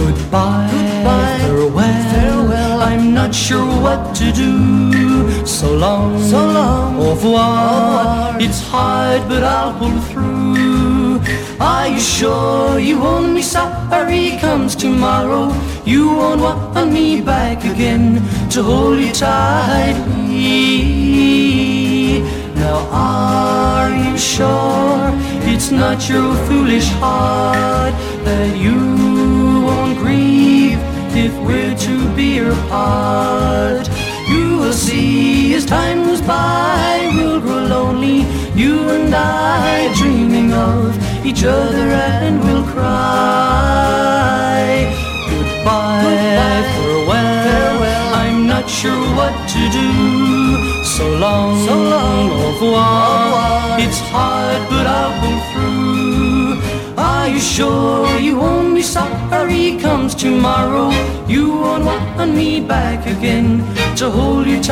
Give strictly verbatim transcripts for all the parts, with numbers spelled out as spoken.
Goodbye, Goodbye, farewell, farewell. I'm not sure what to do. So long, So long, au revoir. au revoir. It's hard, but I'll pull through. Are you sure you won't be sorry comes tomorrow? You won't want me back again to hold you tightly. Now are you sure it's not your foolish heart that you won't grieve if we're to be apart? You will see as time goes by, we'll grow lonely, you and I, dreaming of each other, and we'll cry. Goodbye, Goodbye, farewell, farewell. I'm not sure what to do. So long, So long, au revoir. au revoir. It's hard, but I'll pull through. Are you sure you won't be sorry comes tomorrow? You won't want me back again to hold you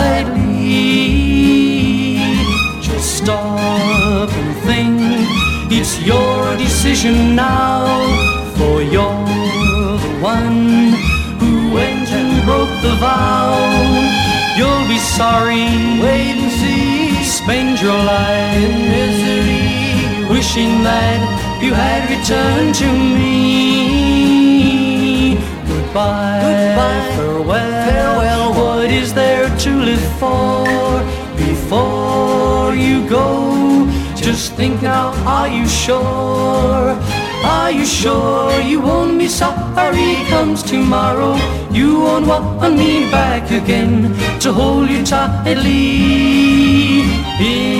tightly. Just stop and think, it's your decision now. For you're the one who went and broke the vow. You'll be sorry, Wait and see, spend your life in misery. wishing that you had returned to me. Goodbye, Goodbye, farewell, farewell. What is there to live for before you go? Just think now, are you sure? Are you sure you won't be sorry comes tomorrow? You won't want me back again to hold you tightly.